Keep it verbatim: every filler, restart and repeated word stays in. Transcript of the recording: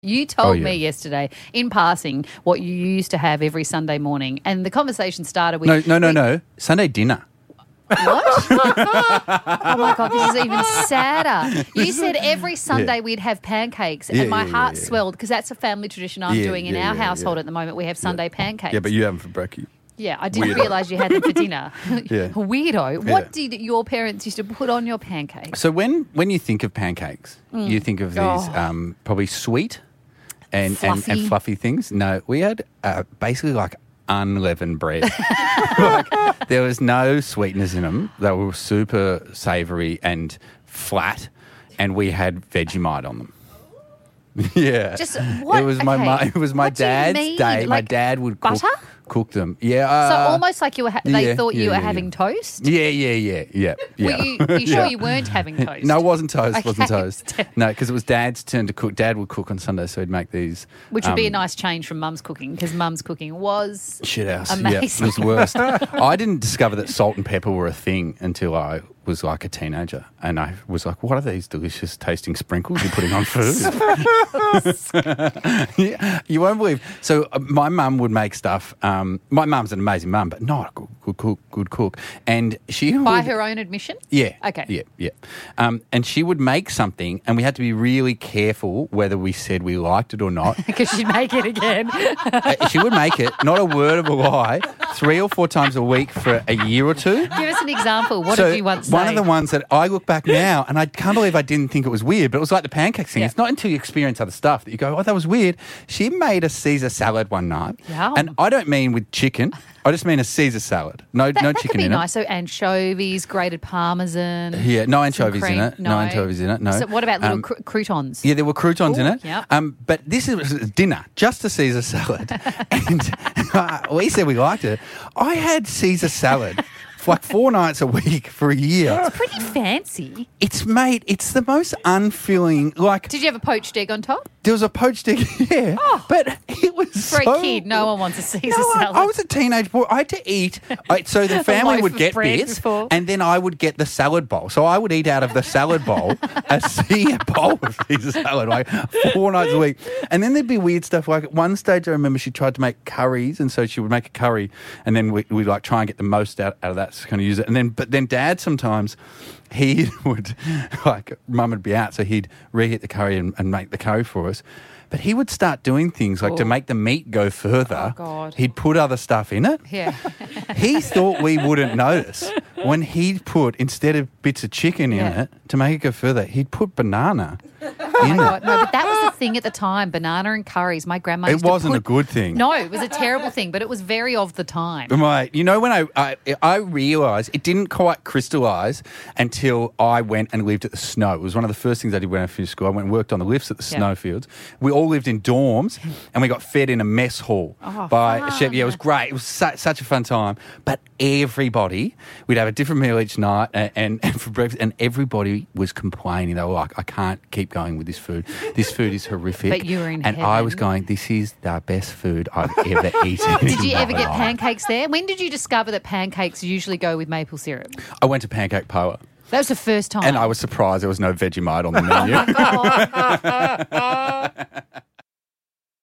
You told Oh, yeah. me yesterday in passing what you used to have every Sunday morning, and the conversation started with... No, no, no, we- no. Sunday dinner. What? Oh, my God, this is even sadder. You said every Sunday Yeah. we'd have pancakes, Yeah, and my yeah, heart yeah, yeah. swelled because that's a family tradition I'm Yeah, doing in yeah, our yeah, household yeah. at the moment. We have Sunday pancakes. Yeah, but you have them for brekkie. Yeah, I didn't Weirdo. realise you had them for dinner. Yeah. Weirdo. Yeah. What did your parents used to put on your pancakes? So when, when you think of pancakes, you think of these Oh. um, probably sweet and, and, Fluffy. and fluffy things. No, we had uh, basically like unleavened bread. Like, there was no sweetness in them. They were super savoury and flat, and we had Vegemite on them. Yeah, Just what? It was my Okay. mu- it was my What do you dad's mean? day. my Like dad would cook, butter? cook them. Yeah, uh, So almost like you were ha- they yeah, thought you yeah, were yeah, having yeah. toast? Yeah, yeah, yeah, yeah. yeah. Were you, are you sure Yeah. you weren't having toast? No, it wasn't toast. Okay. wasn't toast. No, because it was Dad's turn to cook. Dad would cook on Sunday, so he'd make these. Which would be a um, nice change from Mum's cooking, because Mum's cooking was shit house. amazing. Yeah, it was worst. I didn't discover that salt and pepper were a thing until I was like a teenager, and I was like, "What are these delicious tasting sprinkles you're putting on food?" Yeah, you won't believe. So uh, my mum would make stuff. Um, my mum's an amazing mum, but not a good, good cook. Good cook, and she By would, her own admission? Yeah. Okay. Yeah, yeah. Um, and she would make something, and we had to be really careful whether we said we liked it or not. Because she'd make it again. Uh, she would make it, not a word of a lie, three or four times a week for a year or two. Give us an example. What so did you once one say? of the ones that I look back now, and I can't believe I didn't think it was weird, but it was like the pancake thing. Yeah. It's not until you experience other stuff that you go, oh, that was weird. She made a Caesar salad one night. Yum. And I don't mean with chicken. I just mean a Caesar salad. No, that, no that chicken could be in nice. So anchovies, grated parmesan. it. Yeah, no some anchovies in cream. it. No. anchovies in it. No. So what about little Um, cr- croutons? Yeah, there were croutons in Ooh, it. yep. Um, but this is dinner, just a Caesar salad. And uh, we said we liked it. I had Caesar salad for like four nights a week for a year. It's pretty fancy. It's made, it's the most unfilling, like, Did you have a poached egg on top? there was a poached egg, yeah, but it was For so... a kid, no one wants a Caesar No, I, salad. I was a teenage boy. I had to eat. I, so the A family loaf would of get bread this, before. and then I would get the salad bowl. So I would eat out of the salad bowl a sea bowl of Caesar salad, like four nights a week. And then there'd be weird stuff. Like at one stage, I remember she tried to make curries, and so she would make a curry, and then we, we'd like try and get the most out, out of that, to kind of use it. And then, but then Dad sometimes he would like Mum would be out, so he'd reheat the curry and, and make the curry for us. But he would start doing things like to Oh. make the meat go further. Oh, God. He'd put other stuff in it. Yeah. He thought we wouldn't notice when he'd put, instead of bits of chicken in Yeah. it, to make it go further, he'd put banana Oh in my it. God. No, but that was the thing at the time, banana and curries. My grandma It used to wasn't put- a good thing. No, it was a terrible thing, but it was very of the time. Right. You know, when I, I, I realised it didn't quite crystallise until I went and lived at the snow. It was one of the first things I did when I finished school. I went and worked on the lifts at the Yeah. snowfields. We all lived in dorms and we got fed in a mess hall Oh, by a fun. chef. Yeah, it was great. It was su- such a fun time. But everybody, we'd have a different meal each night and, and, and for breakfast, and everybody was complaining. They were like, I can't keep going with this food. This food is horrific. But you were in And I was heaven. going, this is the best food I've ever eaten. Did in you my ever get life. pancakes there? When did you discover that pancakes usually go with maple syrup? I went to Pancake Power. That was the first time. And I was surprised there was no Vegemite on the menu. Oh, my God.